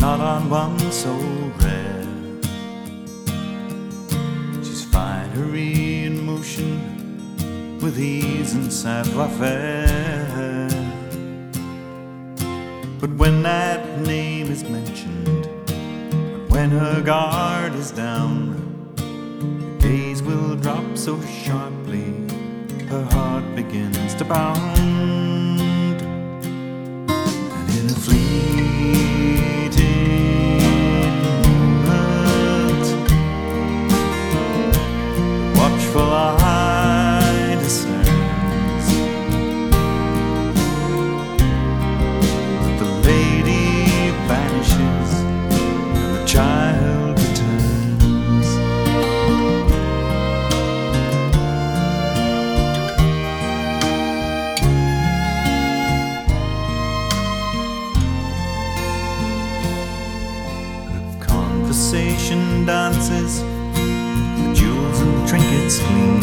not on one so rare. She's finery in motion, with ease and savoir-faire. But when that name is mentioned, and when her guard is down, the gaze will drop so sharply, her heart begins to bound. And in a fleeting moment, watchful eye discerns that the lady vanishes and the child returns. Conversation dances, the jewels and trinkets gleam.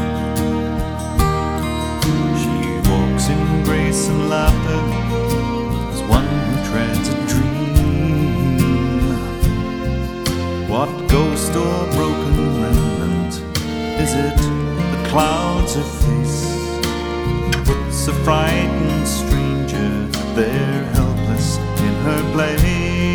She walks in grace and laughter as one who treads a dream. What ghost or broken remnant is it that clouds her face, puts a frightened stranger there helpless in her place?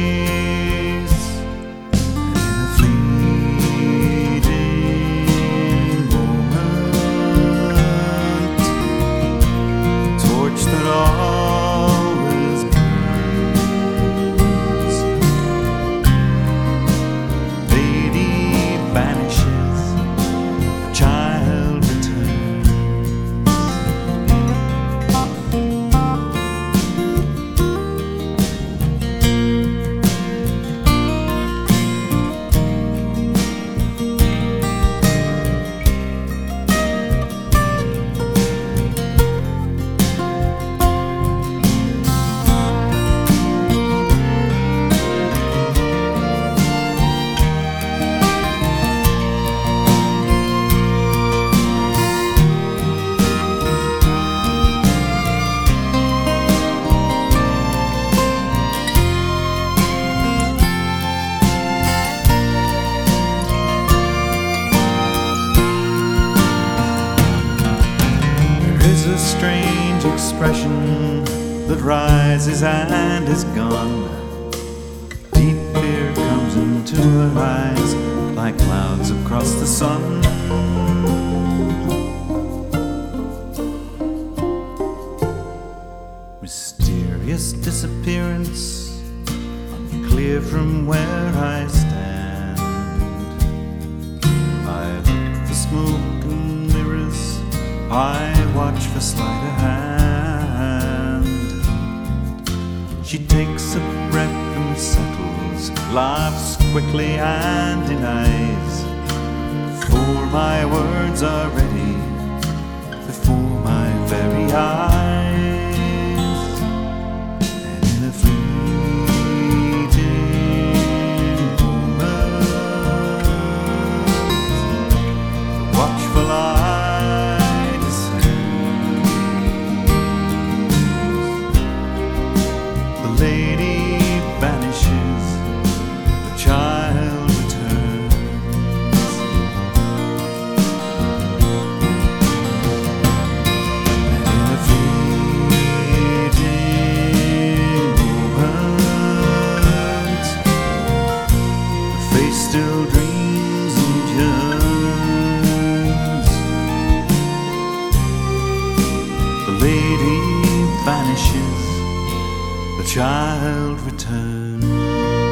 A strange expression that rises and is gone. Deep fear comes into her eyes like clouds across the sun. Mysterious disappearance, unclear from where I stand. I look for smoke and mirrors, I watch for sleight of hand. She takes a breath and settles, laughs quickly and denies, before my words are ready, before my very eyes. And in a fleeting moment, the watchful eye discerns the lady vanishes, the child returns. And in a fleeting moment, the face still dreams and yearns. The lady vanishes, the child returns.